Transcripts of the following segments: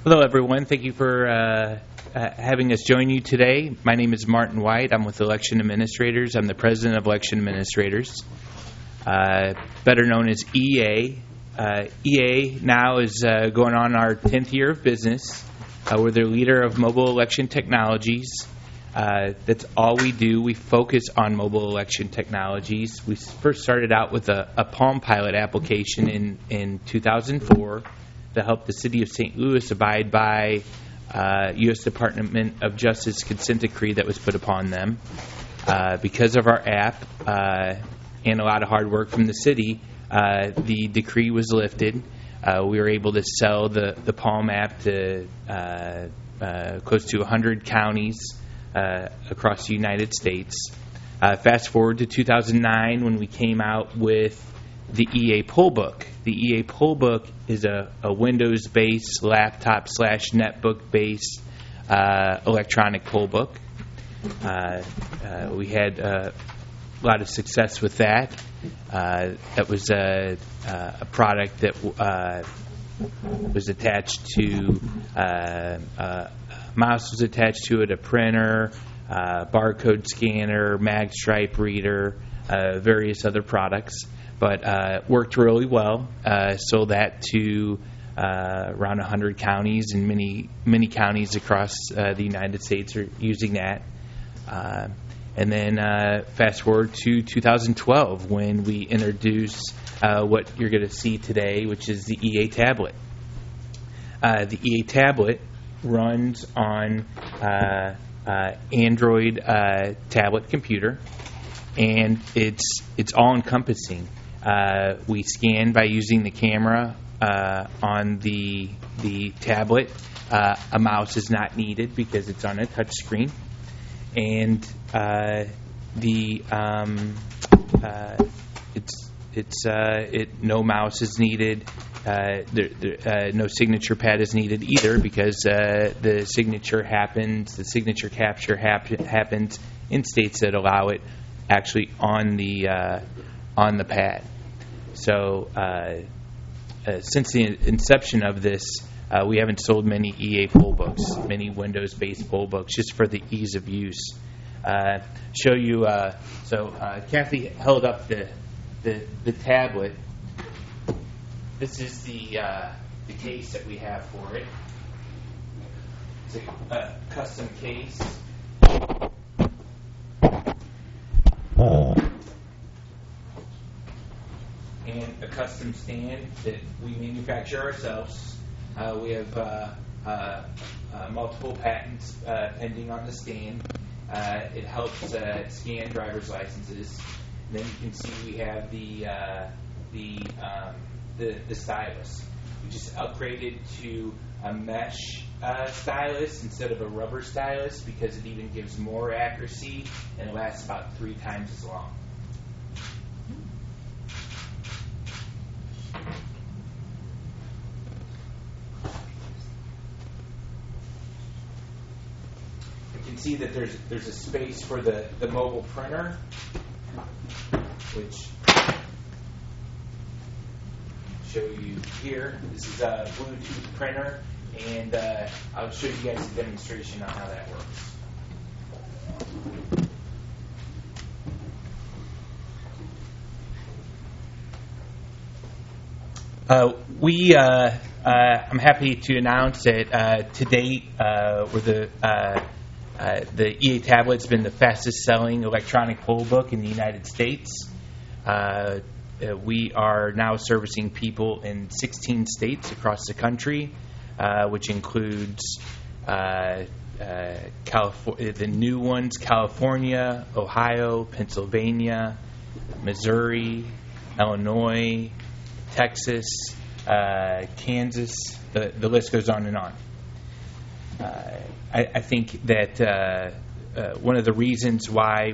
Hello, everyone. Thank you for having us join you today. My name is Martin White. I'm with Election Administrators. I'm the president of Election Administrators, better known as EA. EA now is going on our 10th year of business. We're the leader of mobile election technologies. That's all we do. We focus on mobile election technologies. We first started out with a Palm Pilot application in 2004 to help the city of St. Louis abide by U.S. Department of Justice consent decree that was put upon them. Because of our app and a lot of hard work from the city, the decree was lifted. We were able to sell the Palm app to close to 100 counties across the United States. Fast forward to 2009 when we came out with the EA Pollbook. The EA Pollbook is a Windows-based, laptop/netbook-based electronic pollbook. We had a lot of success with that. That was a product that was attached to a mouse was attached to it, a printer, barcode scanner, magstripe reader, various other products. But worked really well. Sold that to around 100 counties, and many counties across the United States are using that. And then fast forward to 2012 when we introduced what you're going to see today, which is the EA Tablet. The EA Tablet runs on Android tablet computer, and it's all-encompassing. We scan by using the camera on the tablet. A mouse is not needed because it's on a touch screen, and no mouse is needed. No signature pad is needed either because the signature capture happens in states that allow it actually on the pad. So since the inception of this, we haven't sold many EA Pollbooks, many Windows-based Pollbooks, just for the ease of use. Show you. Kathy held up the tablet. This is the case that we have for it. It's a custom case. And a custom stand that we manufacture ourselves. We have multiple patents pending on the stand. It helps scan driver's licenses. And then you can see we have the stylus. We just upgraded to a mesh stylus instead of a rubber stylus because it even gives more accuracy and it lasts about 3 times as long. You can see that there's a space for the mobile printer, which show you here. This is a Bluetooth printer, and I'll show you guys a demonstration on how that works. I'm happy to announce that to date, we're the EA Tablet's been the fastest selling electronic pollbook in the United States. We are now servicing people in 16 states across the country, which includes the new ones: California, Ohio, Pennsylvania, Missouri, Illinois, Texas, Kansas. The list goes on and on. I think that one of the reasons why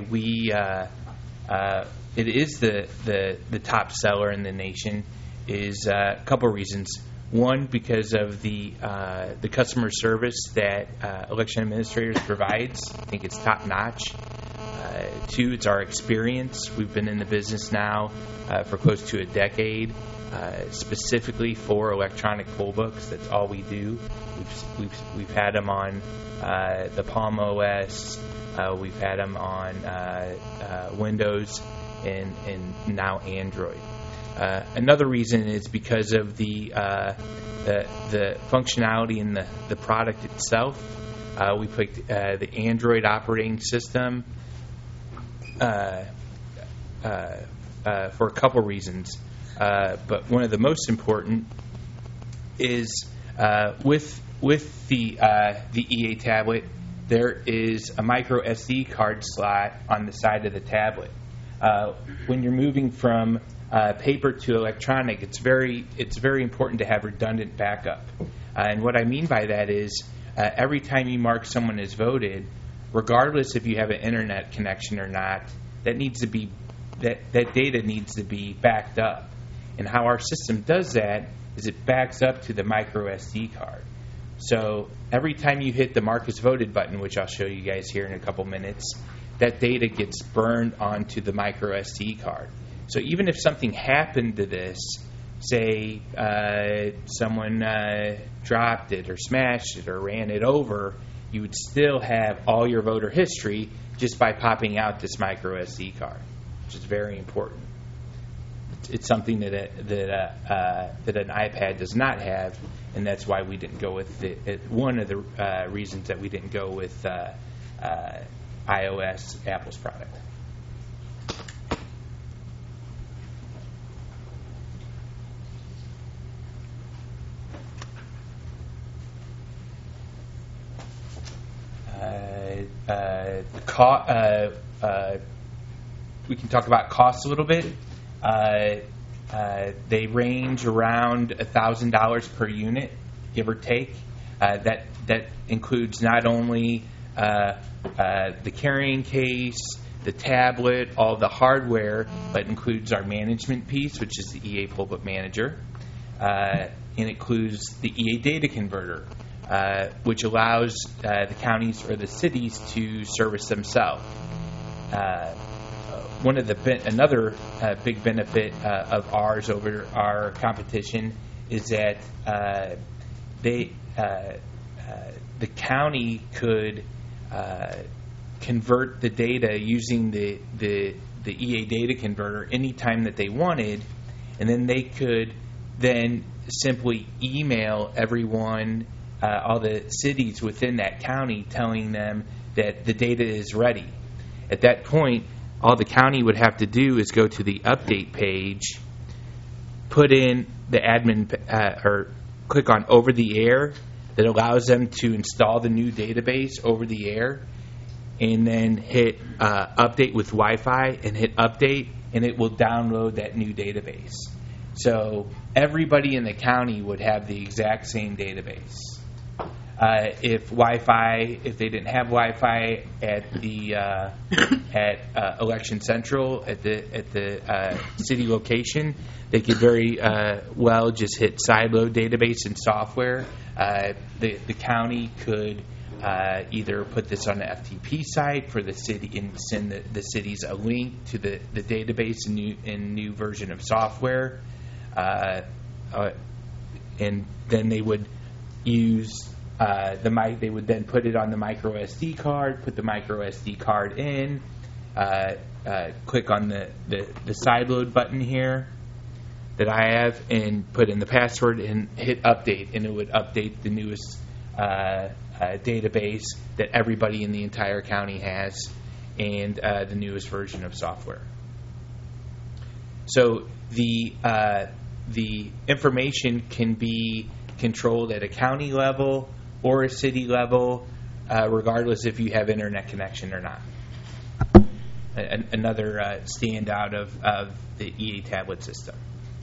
it is the top seller in the nation is a couple of reasons. One, because of the customer service that Election Administrators provides. I think it's top notch. Two, it's our experience. We've been in the business now for close to a decade, specifically for electronic poll books. That's all we do. We've had them on the Palm OS. We've had them on Windows and now Android. Another reason is because of the functionality in the product itself. We picked the Android operating system for a couple reasons. But one of the most important is with the EA tablet, there is a micro SD card slot on the side of the tablet. When you're moving from paper to electronic, it's very important to have redundant backup. And what I mean by that is every time you mark someone as voted, regardless if you have an internet connection or not, that data needs to be backed up. And how our system does that is it backs up to the micro SD card. So every time you hit the Mark as Voted button, which I'll show you guys here in a couple minutes, that data gets burned onto the micro SD card. So even if something happened to this, say someone dropped it or smashed it or ran it over, you would still have all your voter history just by popping out this micro SD card, which is very important. It's something that an iPad does not have, and that's why we didn't go with one of the reasons that we didn't go with iOS, Apple's product. We can talk about costs a little bit. They range around $1,000 per unit, give or take. That includes not only the carrying case, the tablet, all the hardware, but includes our management piece, which is the EA Pollbook Manager, and includes the EA Data Converter, which allows the counties or the cities to service themselves. Another big benefit of ours over our competition is that the county could convert the data using the EA Data Converter anytime that they wanted, and then they could then simply email everyone, all the cities within that county, telling them that the data is ready. At that point, all the county would have to do is go to the update page, put in the admin or click on over the air that allows them to install the new database over the air, and then hit update with Wi-Fi and hit update, and it will download that new database. So everybody in the county would have the exact same database. If they didn't have Wi-Fi at the Election Central at the city location, they could very well just hit sideload database and software. The county could either put this on the FTP site for the city and send the cities a link to the database and new version of software, and then they would use. They would then put it on the micro SD card, put the micro SD card in, click on the sideload button here that I have, and put in the password and hit update, and it would update the newest database that everybody in the entire county has, and the newest version of software. So the information can be controlled at a county level or a city level, regardless if you have internet connection or not. Another standout of the EA tablet system.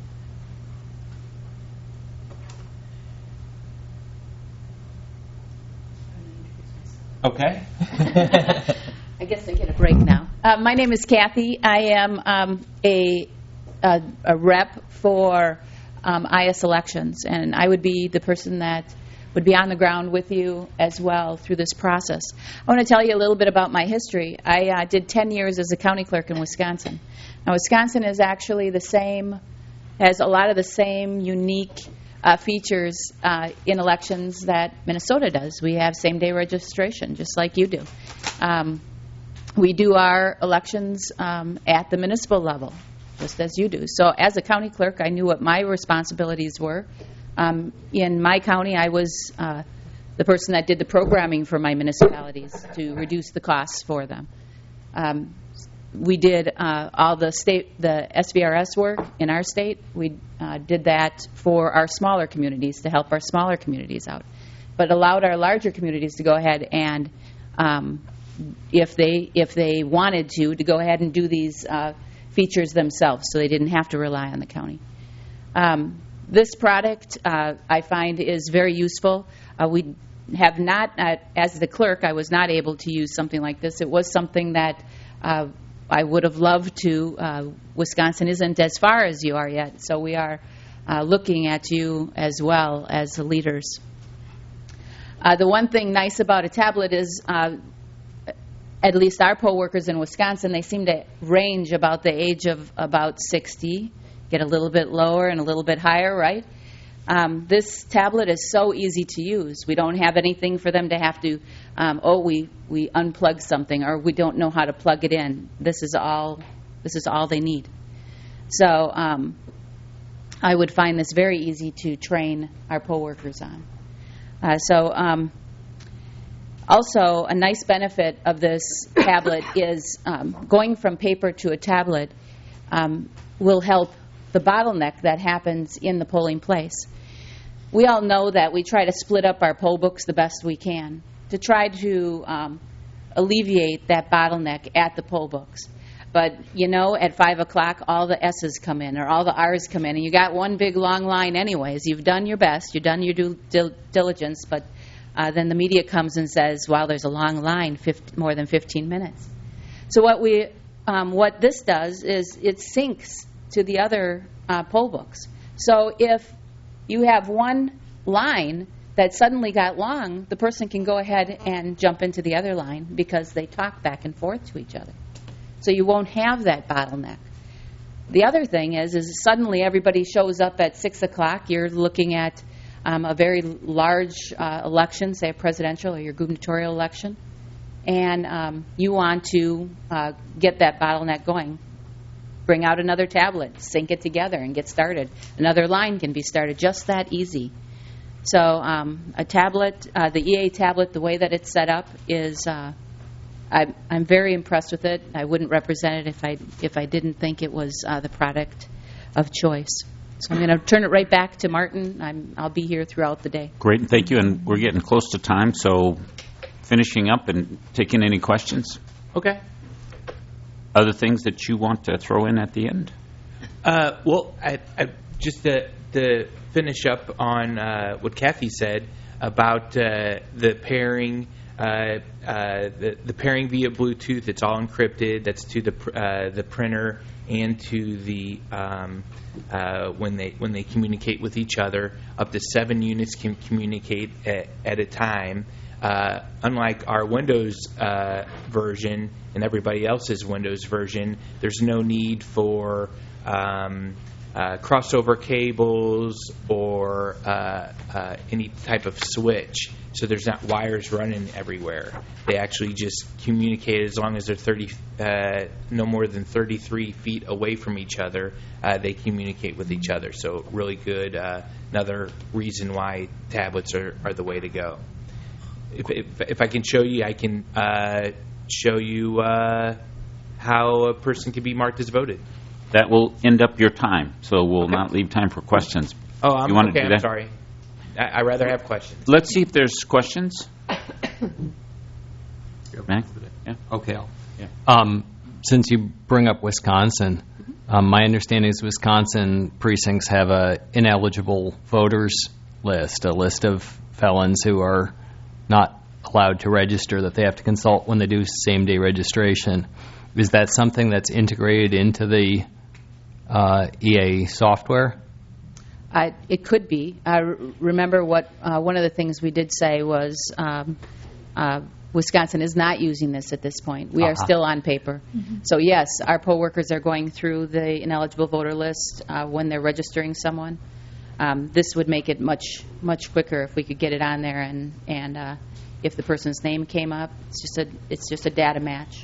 Okay. I guess I get a break now. My name is Kathy. I am a rep for IS Elections, and I would be the person that would be on the ground with you as well through this process. I want to tell you a little bit about my history. I did 10 years as a county clerk in Wisconsin. Now, Wisconsin is actually has a lot of the same unique features in elections that Minnesota does. We have same-day registration, just like you do. We do our elections at the municipal level, just as you do. So as a county clerk, I knew what my responsibilities were. In my county, I was the person that did the programming for my municipalities to reduce the costs for them. We did all the SVRS work in our state. We did that for our smaller communities to help our smaller communities out, but allowed our larger communities to go ahead and, if they wanted to go ahead and do these features themselves, so they didn't have to rely on the county. This product, I find, is very useful. We have not, as the clerk, I was not able to use something like this. It was something that I would have loved to. Wisconsin isn't as far as you are yet, so we are looking at you as well as the leaders. The one thing nice about a tablet is, at least our poll workers in Wisconsin, they seem to range about the age of about 60, get a little bit lower and a little bit higher, right? This tablet is so easy to use. We don't have anything for them to have to, we unplug something, or we don't know how to plug it in. This is all they need. So I would find this very easy to train our poll workers on. Also, a nice benefit of this tablet is going from paper to a tablet will help the bottleneck that happens in the polling place. We all know that we try to split up our poll books the best we can to try to alleviate that bottleneck at the poll books. But, at 5 o'clock, all the S's come in, or all the R's come in, and you got one big long line anyways. You've done your best. You've done your due diligence, but then the media comes and says, wow, there's a long line, more than 15 minutes. So what this does is it syncs to the other poll books. So if you have one line that suddenly got long, the person can go ahead and jump into the other line because they talk back and forth to each other. So you won't have that bottleneck. The other thing is suddenly everybody shows up at 6 o'clock. You're looking at a very large election, say a presidential or your gubernatorial election, and you want to get that bottleneck going. Bring out another tablet, sync it together, and get started. Another line can be started, just that easy. So a tablet, the EA tablet, the way that it's set up is, I'm very impressed with it. I wouldn't represent it if I didn't think it was the product of choice. So I'm going to turn it right back to Martin. I'll be here throughout the day. Great, thank you. And we're getting close to time, so finishing up and taking any questions. Okay. Other things that you want to throw in at the end? Well, I just to finish up on what Kathy said about the pairing, the pairing via Bluetooth. It's all encrypted. That's to the printer and to the when they communicate with each other. Up to 7 units can communicate at a time. Unlike our Windows version and everybody else's Windows version, there's no need for crossover cables or any type of switch. So there's not wires running everywhere. They actually just communicate as long as they're no more than 33 feet away from each other. They communicate with each other. So really good. Another reason why tablets are the way to go. If I can show you, I can show you how a person can be marked as voted. That will end up your time, so we'll not leave time for questions. Oh, I'm okay. I'm sorry. I'd rather have questions. Let's see if there's questions. Mac? Yeah. Okay. Yeah. Since you bring up Wisconsin, my understanding is Wisconsin precincts have a ineligible voters list, a list of felons who are not allowed to register that they have to consult when they do same-day registration. Is that something that's integrated into the EA software? It could be. Remember what one of the things we did say was Wisconsin is not using this at this point. We are still on paper. So yes, our poll workers are going through the ineligible voter list when they're registering someone. This would make it much quicker if we could get it on there, and if the person's name came up, it's just a data match.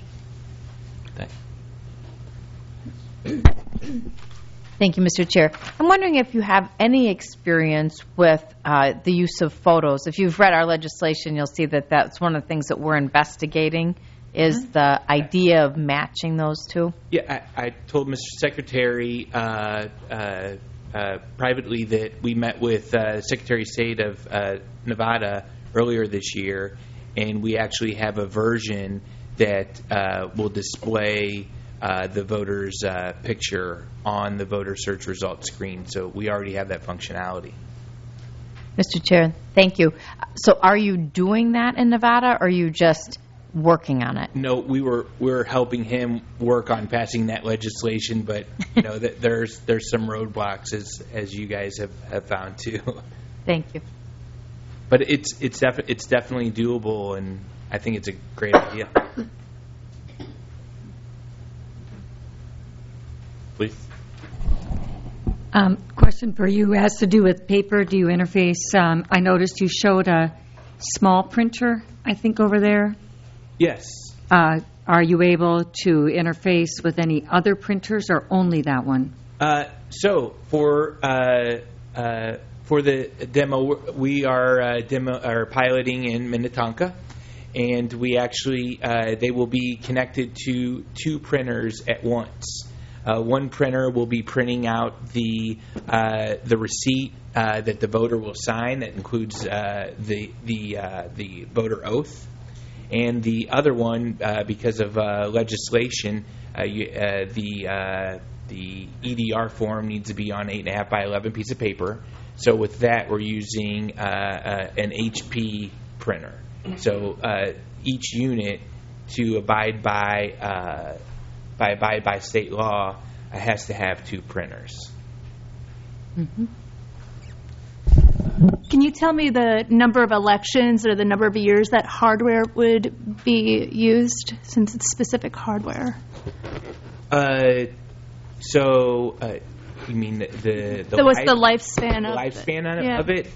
Thank you, Mr. Chair. I'm wondering if you have any experience with the use of photos. If you've read our legislation, you'll see that that's one of the things that we're investigating is the idea of matching those two. Yeah, I told Mr. Secretary privately that we met with Secretary of State of Nevada earlier this year, and we actually have a version that will display the voter's picture on the voter search results screen. So we already have that functionality. Mr. Chair, thank you. So are you doing that in Nevada, or are you just working on it? No, we're helping him work on passing that legislation, but that there's some roadblocks as you guys have found too. Thank you. But it's definitely doable, and I think it's a great idea. Please. Question for you has to do with paper. Do you interface? I noticed you showed a small printer, I think, over there. Yes. Are you able to interface with any other printers or only that one? So for the demo, we are piloting in Minnetonka, and we actually they will be connected to two printers at once. One printer will be printing out the receipt that the voter will sign. That includes the voter oath, and the other one, because of legislation, the EDR form needs to be on 8.5 by 11 piece of paper. So with that, we're using an HP printer. So each unit, to abide by state law, has to have two printers. Mm-hmm. Can you tell me the number of elections or the number of years that hardware would be used, since it's specific hardware? You mean the what's the lifespan of it?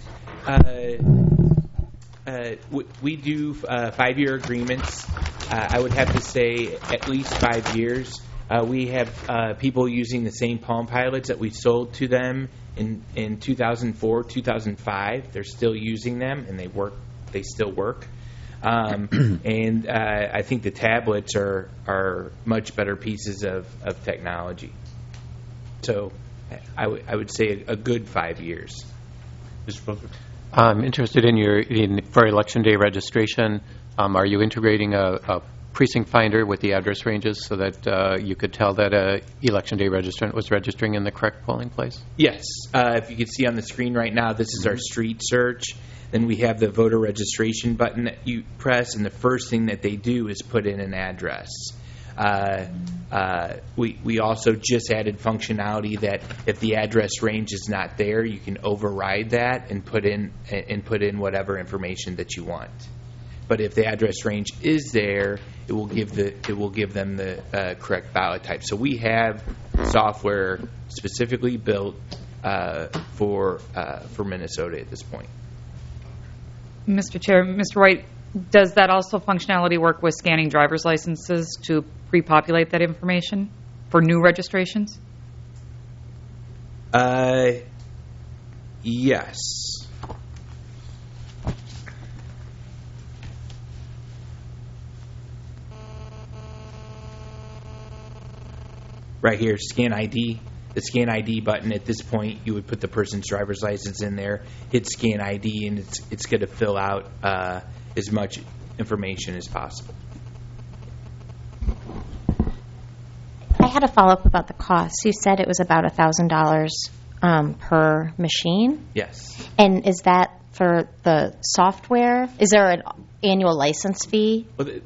We do 5-year agreements. I would have to say at least 5 years. We have people using the same Palm Pilots that we sold to them in 2004, 2005. They're still using them, and they work. They still work. And I think the tablets are much better pieces of technology. So I would say a good 5 years. Mr. Booker? I'm interested for Election Day registration. Are you integrating a precinct finder with the address ranges so that you could tell that a Election Day registrant was registering in the correct polling place? Yes. If you can see on the screen right now, this is our street search. Then we have the voter registration button that you press, and the first thing that they do is put in an address. We also just added functionality that if the address range is not there, you can override that and put in whatever information that you want. But if the address range is there, it will give them the correct ballot type. So we have software specifically built for Minnesota at this point. Mr. Chair, Mr. White, does that also functionality work with scanning driver's licenses to pre-populate that information for new registrations? Yes. Right here, scan ID. The scan ID button, at this point, you would put the person's driver's license in there, hit scan ID, and it's going to fill out as much information as possible. I had a follow-up about the cost. You said it was about $1,000 per machine? Yes. And is that for the software? Is there an annual license fee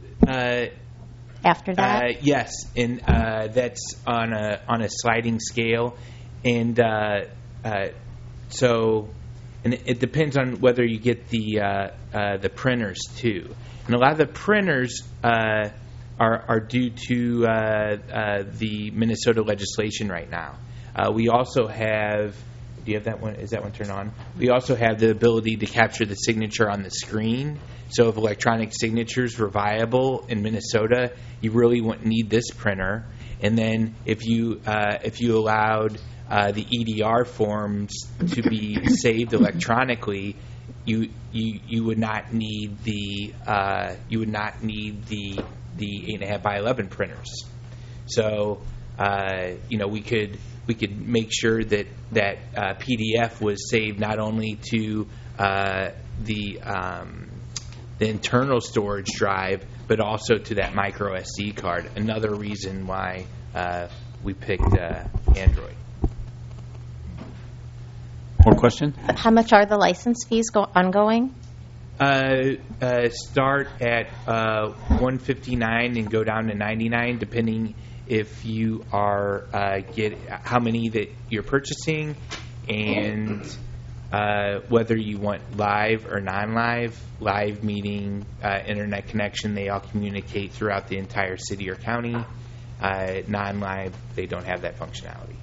after that? Yes, and that's on a sliding scale. And So, and it depends on whether you get the printers too. And a lot of the printers are due to the Minnesota legislation right now. We also have. Do you have that one? Is that one turned on? We also have the ability to capture the signature on the screen. So if electronic signatures were viable in Minnesota, you really wouldn't need this printer. And then if you allowed the EDR forms to be saved electronically, you would not need the 8.5 by 11 printers. So we could make sure that PDF was saved not only to the internal storage drive, but also to that micro SD card. Another reason why we picked Android. More questions? How much are the license fees ongoing? Start at $159 and go down to $99, depending if you are get how many that you're purchasing, and whether you want live or non-live. Live meaning internet connection; they all communicate throughout the entire city or county. Non-live, they don't have that functionality.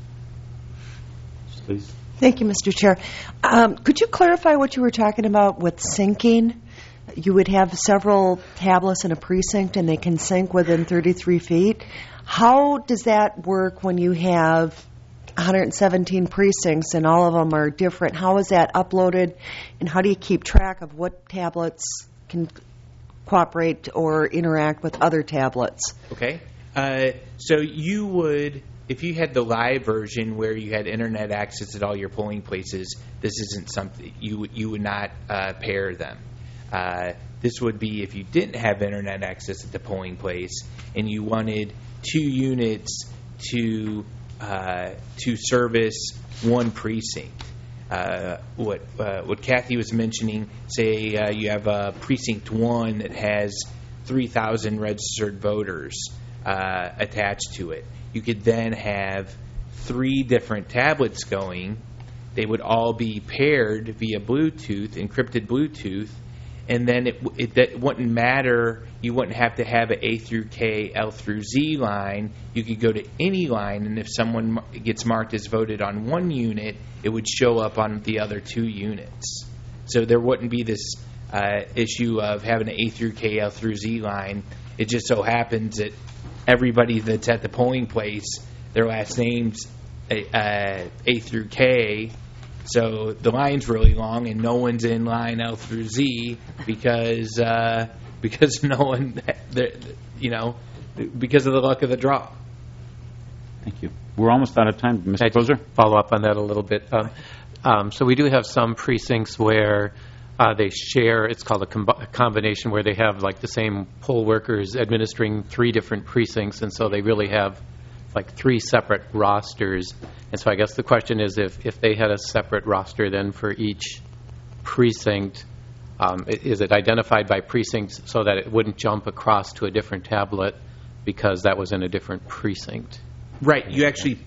Please. Thank you, Mr. Chair. Could you clarify what you were talking about with syncing? You would have several tablets in a precinct, and they can sync within 33 feet. How does that work when you have 117 precincts and all of them are different? How is that uploaded, and how do you keep track of what tablets can cooperate or interact with other tablets? Okay. So you would, if you had the live version where you had internet access at all your polling places, this isn't something you would not pair them. This would be if you didn't have internet access at the polling place and you wanted 2 units to service one precinct. What Kathy was mentioning, say you have a precinct 1 that has 3,000 registered voters attached to it. You could then have 3 different tablets going. They would all be paired via Bluetooth, encrypted Bluetooth, and then it wouldn't matter. You wouldn't have to have an A through K, L through Z line. You could go to any line, and if someone gets marked as voted on one unit, it would show up on the other 2 units. So there wouldn't be this issue of having an A through K, L through Z line. It just so happens that everybody that's at the polling place, their last name's A through K, so the line's really long and no one's in line L through Z because no one, because of the luck of the draw. Thank you. We're almost out of time, Mr. Closer. Follow up on that a little bit. So we do have some precincts where they share. It's called a combination where they have like the same poll workers administering 3 different precincts, and so they really have like 3 separate rosters. And so I guess the question is if they had a separate roster then for each precinct, is it identified by precinct so that it wouldn't jump across to a different tablet because that was in a different precinct? Right. You actually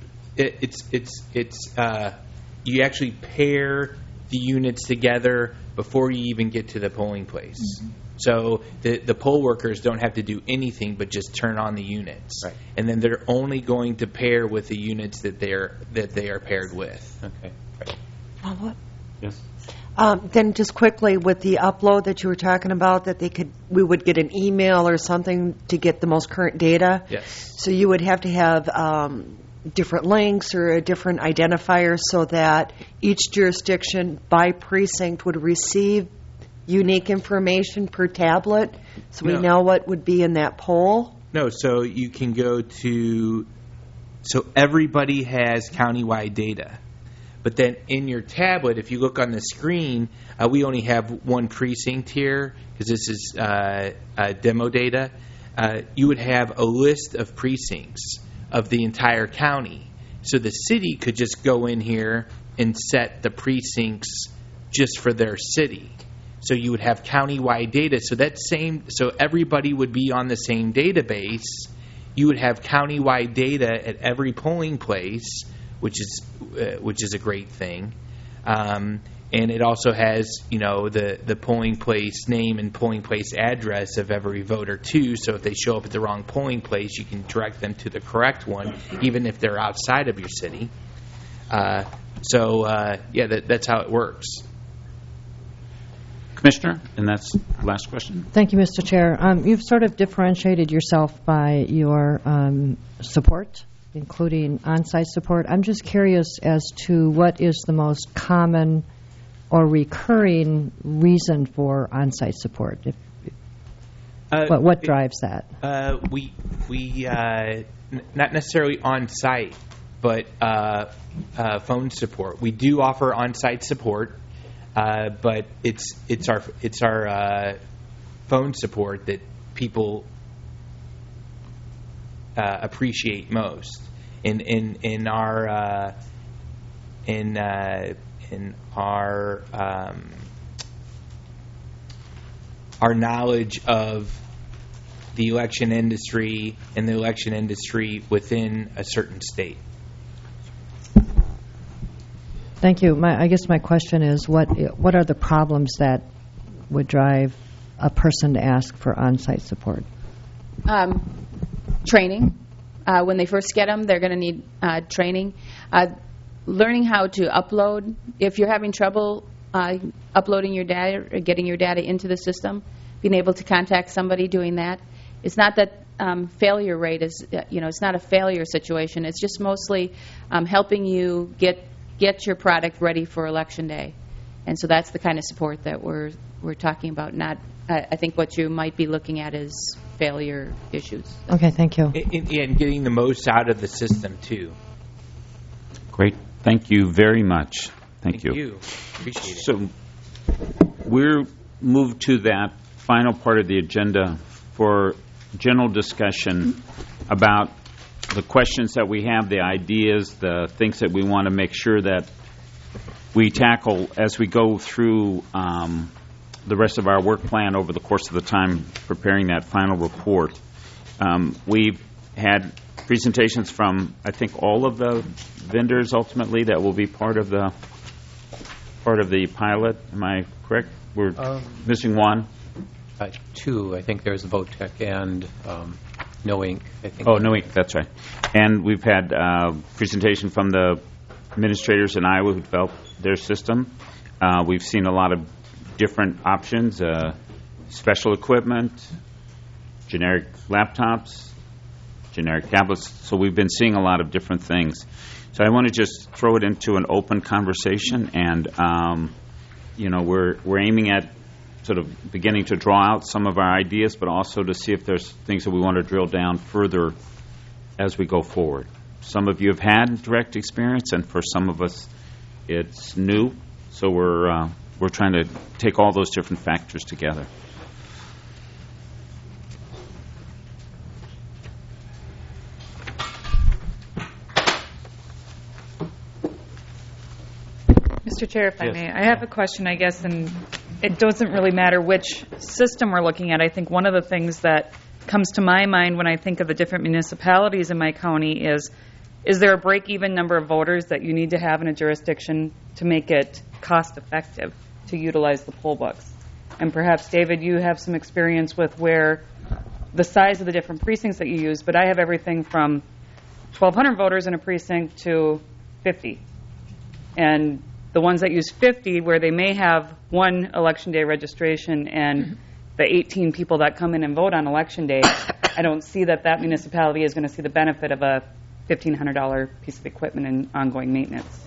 you actually pair the units together before you even get to the polling place. Mm-hmm. So the poll workers don't have to do anything but just turn on the units, right. And then they're only going to pair with the units that they are paired with. Okay. Right. Follow-up? Yes. Then just quickly with the upload that you were talking about, that we would get an email or something to get the most current data. Yes. So you would have to have different links or a different identifier so that each jurisdiction by precinct would receive unique information per tablet, so we know what would be in that poll? No, so you can go to, so everybody has countywide data. But then in your tablet, if you look on the screen, we only have one precinct here because this is demo data. You would have a list of precincts of the entire county. So the city could just go in here and set the precincts just for their city. So you would have countywide data. So everybody would be on the same database. You would have countywide data at every polling place, which is a great thing. And it also has, the polling place name and polling place address of every voter, too. So if they show up at the wrong polling place, you can direct them to the correct one, even if they're outside of your city. That's how it works. Commissioner, and that's the last question. Thank you, Mr. Chair. You've sort of differentiated yourself by your support, including on-site support. I'm just curious as to what is the most common or recurring reason for on-site support? What drives that? We not necessarily on-site, but phone support. We do offer on-site support, but it's our phone support that people appreciate most. In our knowledge of the election industry and the election industry within a certain state. Thank you. I guess my question is, what are the problems that would drive a person to ask for on-site support? Training. When they first get them, they're going to need training. Learning how to upload. If you're having trouble uploading your data or getting your data into the system, being able to contact somebody doing that. It's not that failure rate is, it's not a failure situation. It's just mostly helping you get your product ready for Election Day. And so that's the kind of support that we're talking about. Not, I think what you might be looking at is failure issues. Okay, thank you. And getting the most out of the system, too. Great. Thank you very much. Thank you. Appreciate it. So we're moved to that final part of the agenda for general discussion about the questions that we have, the ideas, the things that we want to make sure that we tackle as we go through the rest of our work plan over the course of the time preparing that final report. We've had presentations from, I think, all of the vendors ultimately that will be part of the pilot. Am I correct? We're missing one. Two. I think there's Votech and No Ink. I think. Oh, No Ink. That's right. And we've had presentation from the administrators in Iowa who developed their system. We've seen a lot of different options, special equipment, generic laptops, generic tablets. So we've been seeing a lot of different things. So I want to just throw it into an open conversation, and we're aiming at sort of beginning to draw out some of our ideas, but also to see if there's things that we want to drill down further as we go forward. Some of you have had direct experience, and for some of us, it's new. So we're trying to take all those different factors together. Mr. Chair, if I Yes. may, I have a question, I guess, and it doesn't really matter which system we're looking at. I think one of the things that comes to my mind when I think of the different municipalities in my county is there a break-even number of voters that you need to have in a jurisdiction to make it cost-effective to utilize the poll books? And perhaps, David, you have some experience with where the size of the different precincts that you use, but I have everything from 1,200 voters in a precinct to 50. And the ones that use 50, where they may have one Election Day registration and the 18 people that come in and vote on Election Day, I don't see that municipality is going to see the benefit of a $1,500 piece of equipment and ongoing maintenance.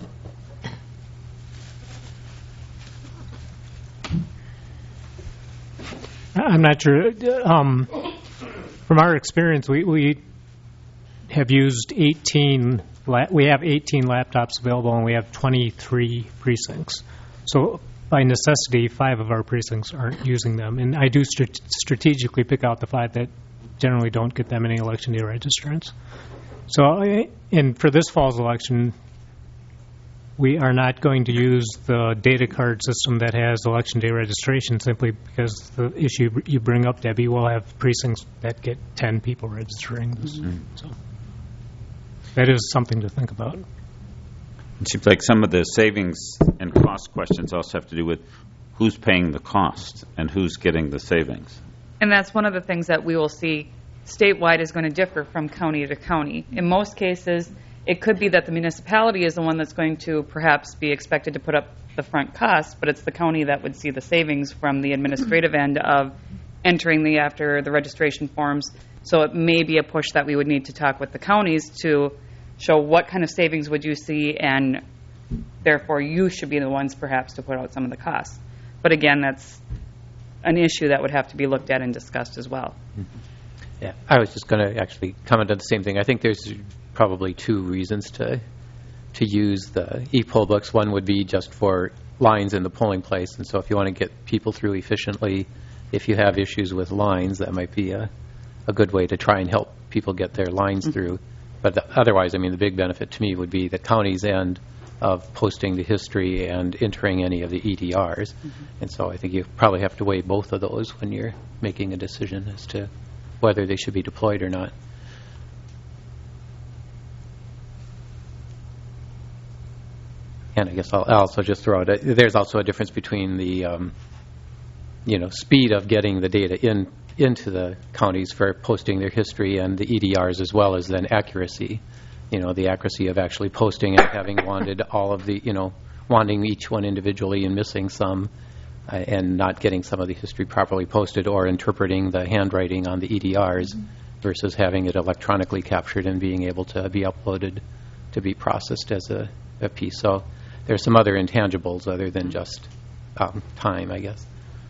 I'm not sure. From our experience, we have used 18. We have 18 laptops available, and we have 23 precincts. So by necessity, 5 of our precincts aren't using them. And I do strategically pick out the 5 that generally don't get that many Election Day registrants. So, and for this fall's election, we are not going to use the data card system that has Election Day registration simply because the issue you bring up, Debbie, will have precincts that get 10 people registering. So that is something to think about. It seems like some of the savings and cost questions also have to do with who's paying the cost and who's getting the savings. And that's one of the things that we will see statewide is going to differ from county to county. In most cases, it could be that the municipality is the one that's going to perhaps be expected to put up the front cost, but it's the county that would see the savings from the administrative end of entering after the registration forms. So it may be a push that we would need to talk with the counties to show what kind of savings would you see, and therefore you should be the ones perhaps to put out some of the costs. But again, that's an issue that would have to be looked at and discussed as well. Yeah, I was just going to actually comment on the same thing. I think there's probably two reasons to use the e-poll books. One would be just for lines in the polling place, and so if you want to get people through efficiently, if you have issues with lines, that might be a good way to try and help people get their lines through. But otherwise, I mean, the big benefit to me would be the county's end of posting the history and entering any of the EDRs. And so I think you probably have to weigh both of those when you're making a decision as to whether they should be deployed or not. And I guess I'll also just throw out, there's also a difference between the speed of getting the data into the counties for posting their history and the EDRs, as well as then accuracy. The accuracy of actually posting and having wanted all of the, wanting each one individually and missing some, and not getting some of the history properly posted, or interpreting the handwriting on the EDRs versus having it electronically captured and being able to be uploaded to be processed as a piece. So there's some other intangibles other than just time, I guess.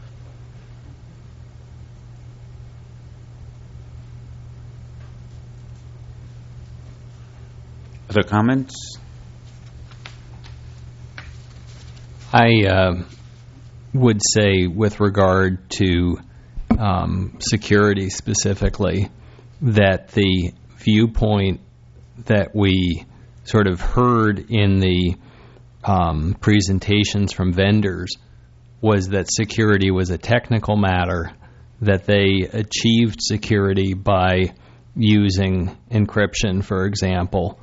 Other comments? I would say, with regard to security specifically, that the viewpoint that we sort of heard in the presentations from vendors was that security was a technical matter, that they achieved security by using encryption, for example.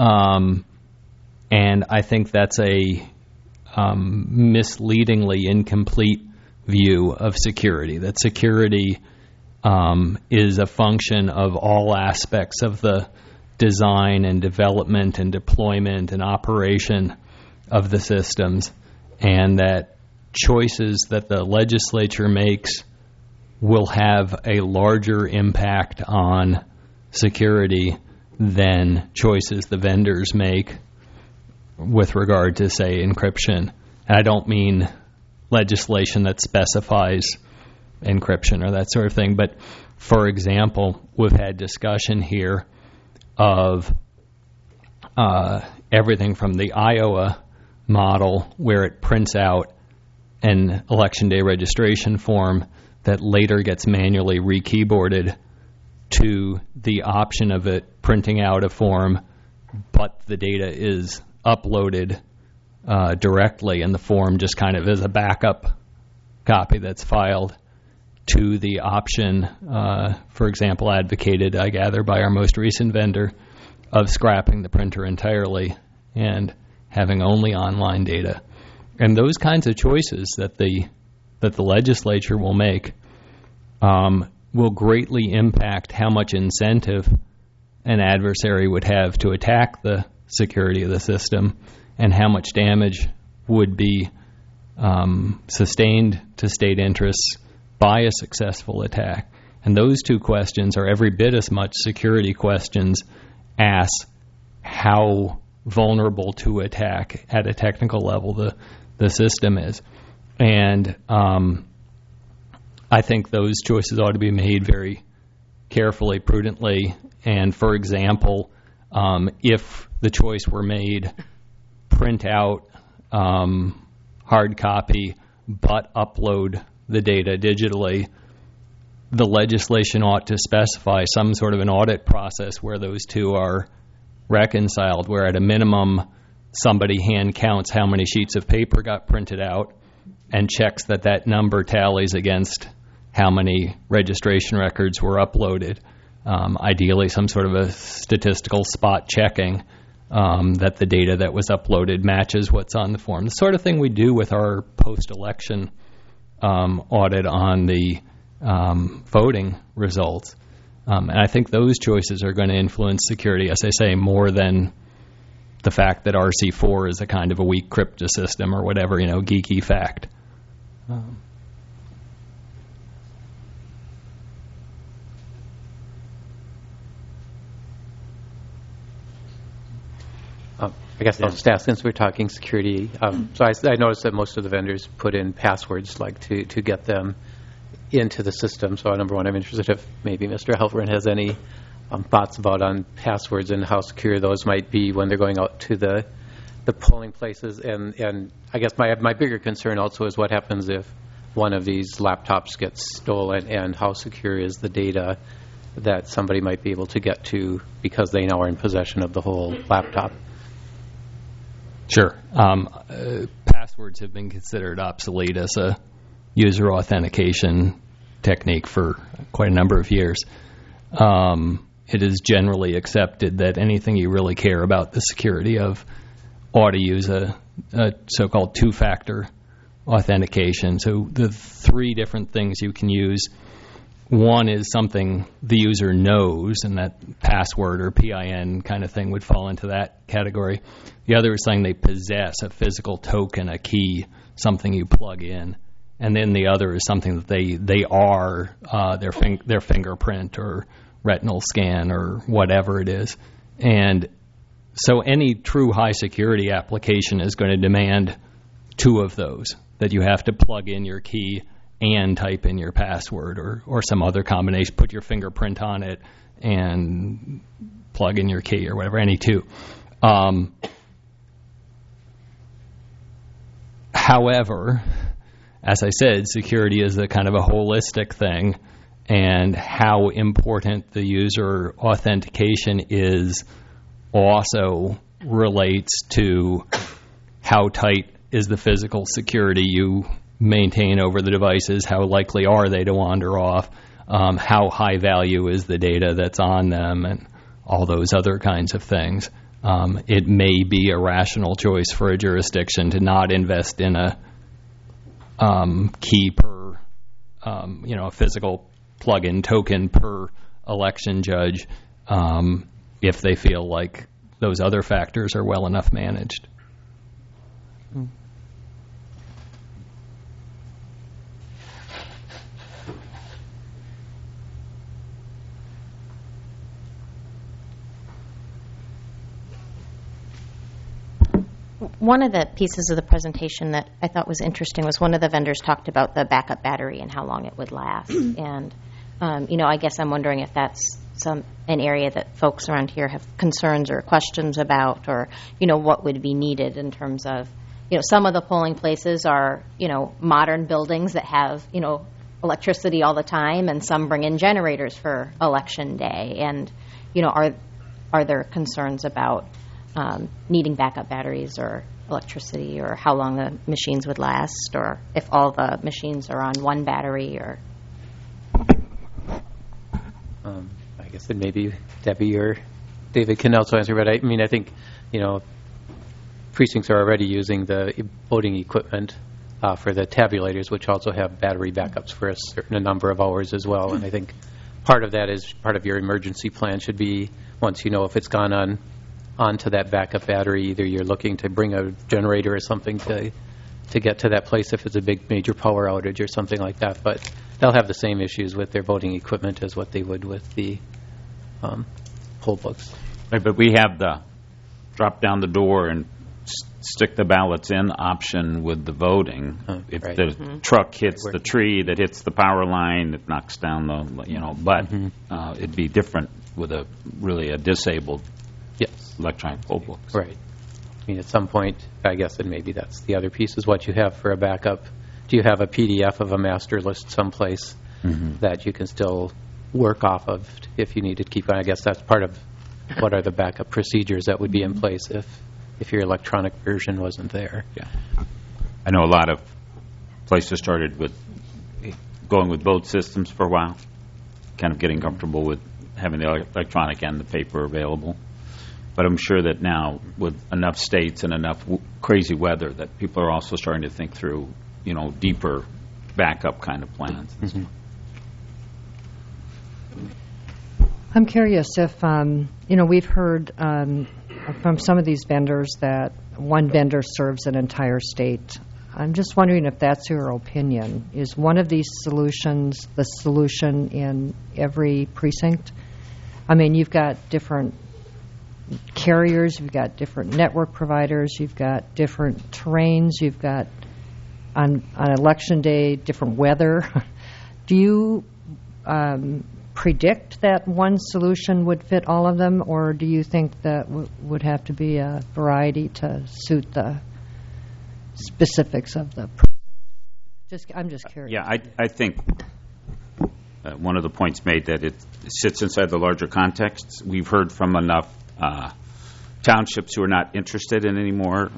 And I think that's a misleadingly incomplete view of security, that security is a function of all aspects of the design and development and deployment and operation of the systems, and that choices that the legislature makes will have a larger impact on security than choices the vendors make with regard to, say, encryption. And I don't mean legislation that specifies encryption or that sort of thing, but, for example, we've had discussion here of everything from the Iowa model, where it prints out an Election Day registration form that later gets manually re-keyboarded, to the option of it printing out a form, but the data is uploaded directly, and the form just kind of is a backup copy that's filed, to the option, for example, advocated, I gather, by our most recent vendor, of scrapping the printer entirely and having only online data. And those kinds of choices that the legislature will make will greatly impact how much incentive an adversary would have to attack the security of the system, and how much damage would be sustained to state interests by a successful attack. And those two questions are every bit as much security questions as how vulnerable to attack at a technical level the system is. And I think those choices ought to be made very carefully, prudently. And, for example, if the choice were made, print out hard copy but upload the data digitally, the legislation ought to specify some sort of an audit process where those two are reconciled, where at a minimum somebody hand counts how many sheets of paper got printed out and checks that number tallies against how many registration records were uploaded. Ideally, some sort of a statistical spot checking that the data that was uploaded matches what's on the form. The sort of thing we do with our post-election audit on the voting results. And I think those choices are going to influence security, as I say, more than the fact that RC4 is a kind of a weak cryptosystem or whatever, geeky fact. I guess I'll just ask, since we're talking security, so I noticed that most of the vendors put in passwords to get them into the system. So number one, I'm interested if maybe Mr. Halperin has any thoughts about on passwords and how secure those might be when they're going out to the polling places. And I guess my bigger concern also is what happens if one of these laptops gets stolen, and how secure is the data that somebody might be able to get to because they now are in possession of the whole laptop. Sure. Passwords have been considered obsolete as a user authentication technique for quite a number of years. It is generally accepted that anything you really care about the security of ought to use a so-called two-factor authentication. So the three different things you can use: one is something the user knows, and that password or PIN kind of thing would fall into that category. The other is saying they possess a physical token, a key, something you plug in. And then the other is something that they are, their fingerprint or retinal scan or whatever it is. And so any true high security application is going to demand two of those, that you have to plug in your key and type in your password or some other combination, put your fingerprint on it and plug in your key or whatever, any two. However, as I said, security is a kind of a holistic thing, and how important the user authentication is also relates to how tight is the physical security you maintain over the devices, how likely are they to wander off, how high value is the data that's on them, and all those other kinds of things. It may be a rational choice for a jurisdiction to not invest in a key per, a physical plug-in token per election judge if they feel like those other factors are well enough managed. One of the pieces of the presentation that I thought was interesting was one of the vendors talked about the backup battery and how long it would last. And, I guess I'm wondering if that's an area that folks around here have concerns or questions about, or, what would be needed in terms of, some of the polling places are, modern buildings that have, electricity all the time, and some bring in generators for election day. And, are there concerns about needing backup batteries or electricity, or how long the machines would last, or if all the machines are on one battery, or... I guess that maybe Debbie or David can also answer, but I think, precincts are already using the voting equipment for the tabulators, which also have battery backups for a number of hours as well. And I think part of that is part of your emergency plan should be, once if it's gone onto that backup battery, either you're looking to bring a generator or something to get to that place if it's a big major power outage or something like that. But they'll have the same issues with their voting equipment as what they would with the poll books. Right, but we have the drop down the door and stick the ballots in option with the voting. If the truck hits the tree that hits the power line, it knocks down the, it'd be different with a disabled electronic poll books. Right. At some point, I guess, and maybe that's the other piece, is what you have for a backup. Do you have a PDF of a master list someplace that you can still work off of if you need to keep on? I guess that's part of what are the backup procedures that would be in place if your electronic version wasn't there. Yeah. I know a lot of places started with going with both systems for a while, kind of getting comfortable with having the electronic and the paper available. But I'm sure that now, with enough states and enough crazy weather, that people are also starting to think through, deeper backup kind of plans. Mm-hmm. I'm curious if, we've heard from some of these vendors that one vendor serves an entire state. I'm just wondering if that's your opinion. Is one of these solutions the solution in every precinct? I mean, you've got different carriers, you've got different network providers, you've got different terrains, you've got, on election day, different weather. Do you predict that one solution would fit all of them, or do you think that would have to be a variety to suit the specifics of the? I'm just curious. Yeah, I think one of the points made that it sits inside the larger context. We've heard from enough townships who are not interested in any more,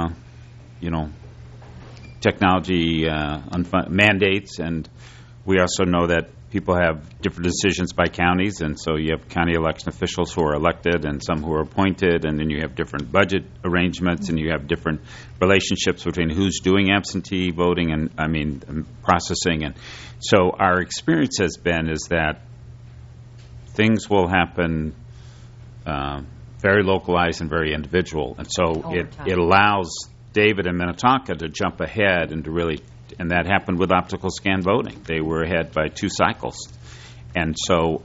technology mandates, and we also know that people have different decisions by counties, and so you have county election officials who are elected and some who are appointed, and then you have different budget arrangements, and you have different relationships between who's doing absentee voting and processing. And so our experience has been is that things will happen very localized and very individual, and so it allows David and Minnetonka to jump ahead and to really. And that happened with optical scan voting. They were ahead by 2 cycles. And so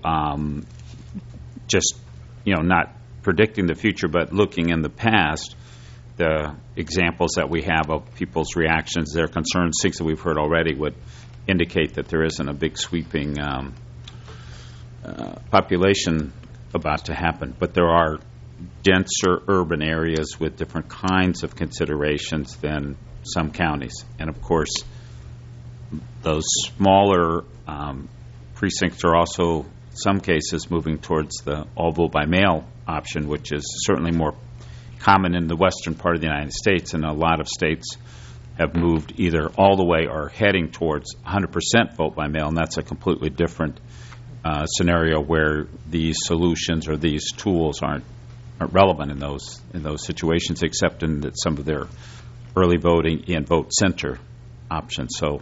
not predicting the future, but looking in the past, the examples that we have of people's reactions, their concerns, things that we've heard already would indicate that there isn't a big sweeping population about to happen. But there are denser urban areas with different kinds of considerations than some counties. And, of course, those smaller precincts are also, in some cases, moving towards the all-vote-by-mail option, which is certainly more common in the western part of the United States, and a lot of states have moved either all the way or heading towards 100% vote-by-mail, and that's a completely different scenario where these solutions or these tools aren't relevant in those situations, except in that some of their early voting and vote center options. So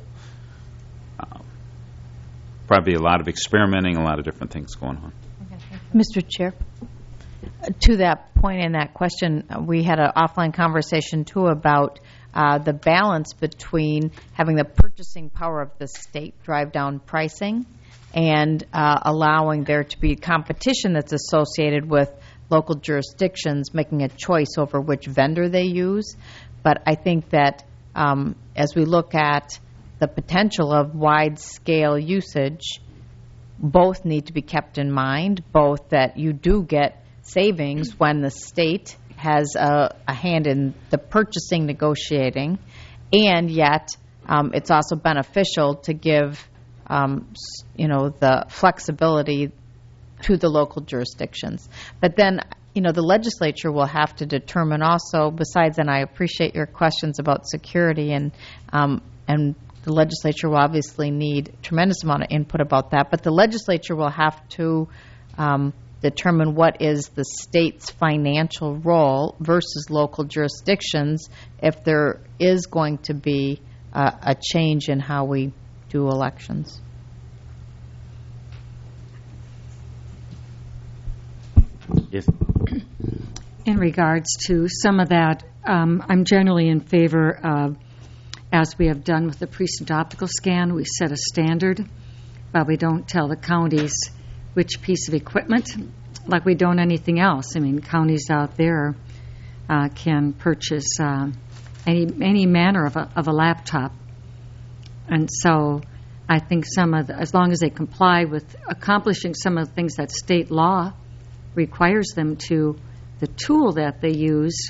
probably a lot of experimenting, a lot of different things going on. Mr. Chair, to that point in that question, we had an offline conversation too about the balance between having the purchasing power of the state drive down pricing and allowing there to be competition that's associated with local jurisdictions making a choice over which vendor they use. But I think that as we look at the potential of wide-scale usage, both need to be kept in mind, both that you do get savings when the state has a hand in the purchasing negotiating, and yet it's also beneficial to give the flexibility to the local jurisdictions. But then the legislature will have to determine also, besides, and I appreciate your questions about security, and the legislature will obviously need a tremendous amount of input about that, but the legislature will have to determine what is the state's financial role versus local jurisdictions if there is going to be a change in how we do elections. Yes. In regards to some of that, I'm generally in favor of, as we have done with the precinct optical scan, we set a standard, but we don't tell the counties which piece of equipment, like we don't anything else. I mean, counties out there can purchase any manner of a laptop. And so I think as long as they comply with accomplishing some of the things that state law requires them to, the tool that they use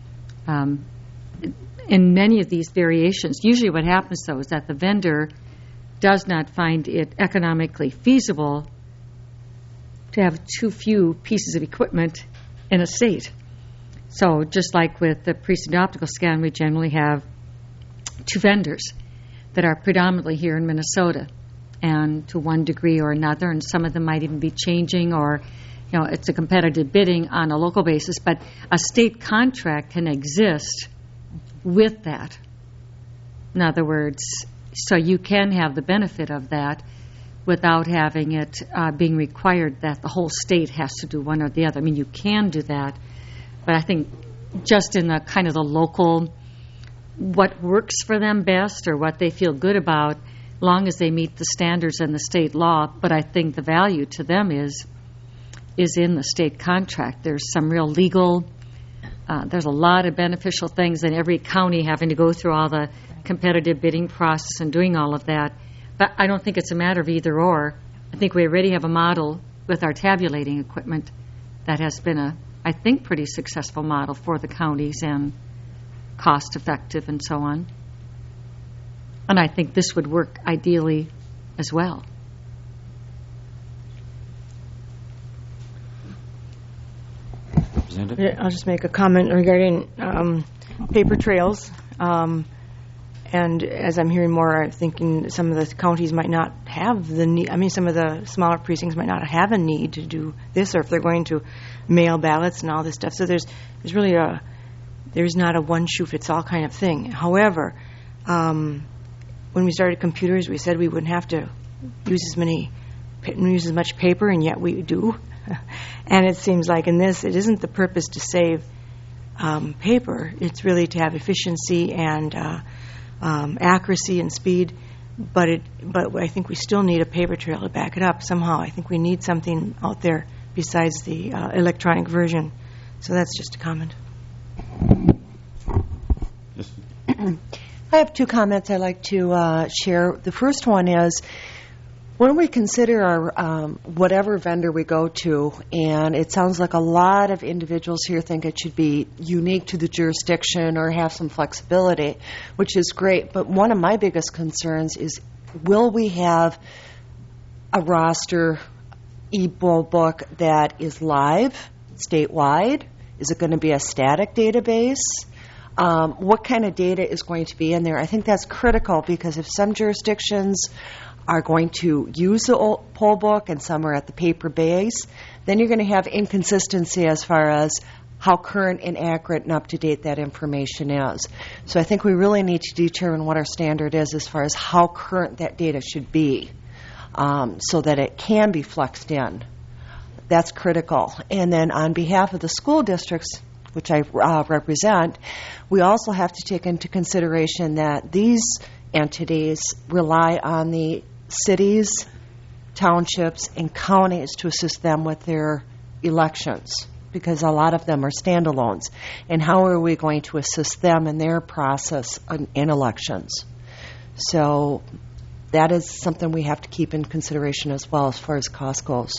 in many of these variations. Usually what happens, though, is that the vendor does not find it economically feasible to have too few pieces of equipment in a state. So just like with the precinct optical scan, we generally have 2 vendors that are predominantly here in Minnesota, and to one degree or another, and some of them might even be changing or it's a competitive bidding on a local basis, but a state contract can exist with that. In other words, so you can have the benefit of that without having it being required that the whole state has to do one or the other. I mean, you can do that, but I think just in the kind of the local, what works for them best or what they feel good about, long as they meet the standards and the state law. But I think the value to them is in the state contract. There's some real legal, there's a lot of beneficial things in every county having to go through all the competitive bidding process and doing all of that. But I don't think it's a matter of either or. I think we already have a model with our tabulating equipment that has been I think, pretty successful model for the counties and cost effective and so on. And I think this would work ideally as well. Yeah, I'll just make a comment regarding paper trails. And as I'm hearing more, I'm thinking some of the counties might not have the need. I mean, some of the smaller precincts might not have a need to do this, or if they're going to mail ballots and all this stuff. So there's really there's not a one shoe fits all kind of thing. However, when we started computers, we said we wouldn't have to use as much paper, and yet we do. And it seems like in this, it isn't the purpose to save paper. It's really to have efficiency and accuracy and speed, but I think we still need a paper trail to back it up somehow. I think we need something out there besides the electronic version. So that's just a comment. I have two comments I'd like to share. The first one is, when we consider our whatever vendor we go to, and it sounds like a lot of individuals here think it should be unique to the jurisdiction or have some flexibility, which is great. But one of my biggest concerns is, will we have a roster e-poll book that is live, statewide? Is it going to be a static database? What kind of data is going to be in there? I think that's critical, because if some jurisdictions are going to use the poll book and some are at the paper base, then you're going to have inconsistency as far as how current and accurate and up-to-date that information is. So I think we really need to determine what our standard is as far as how current that data should be, so that it can be flexed in. That's critical. And then on behalf of the school districts, which I represent, we also have to take into consideration that these entities rely on the cities, townships, and counties to assist them with their elections, because a lot of them are standalones. And how are we going to assist them in their process in elections? So that is something we have to keep in consideration as well as far as cost goes.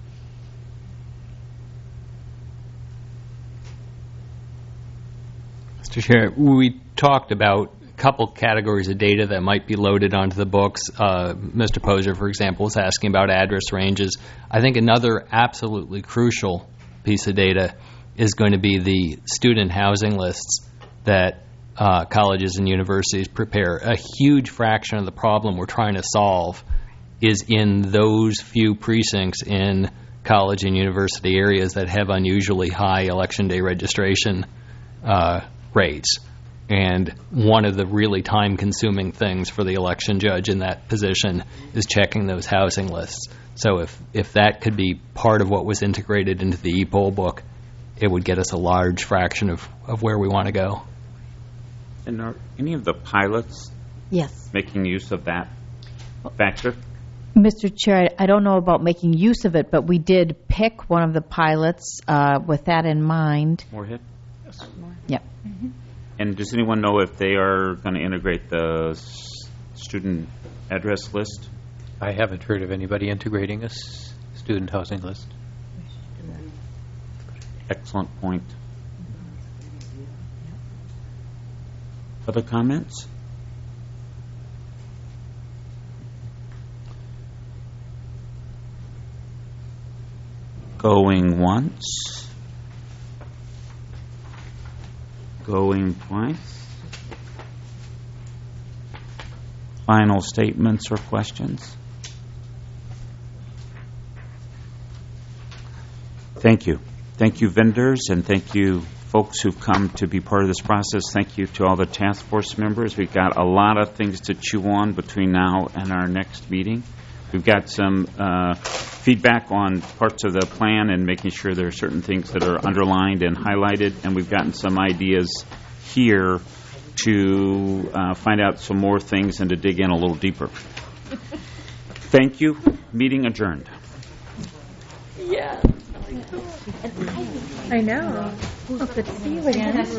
Mr. Chair, we talked about a couple categories of data that might be loaded onto the books. Mr. Poser, for example, was asking about address ranges. I think another absolutely crucial piece of data is going to be the student housing lists that colleges and universities prepare. A huge fraction of the problem we're trying to solve is in those few precincts in college and university areas that have unusually high Election Day registration rates. And one of the really time-consuming things for the election judge in that position is checking those housing lists. So if that could be part of what was integrated into the e-poll book, it would get us a large fraction of where we want to go. And are any of the pilots making use of that factor? Mr. Chair, I don't know about making use of it, but we did pick one of the pilots with that in mind. Moorhead? Yes. Yep. Mm-hmm. And does anyone know if they are going to integrate the student address list? I haven't heard of anybody integrating a student housing list. Excellent point. Other comments? Going once. Going twice. Final statements or questions? Thank you. Thank you, vendors, and thank you, folks who've come to be part of this process. Thank you to all the task force members. We've got a lot of things to chew on between now and our next meeting. We've got some feedback on parts of the plan and making sure there are certain things that are underlined and highlighted, and we've gotten some ideas here to find out some more things and to dig in a little deeper. Thank you. Meeting adjourned. Yeah. I know. Well, good to see you again.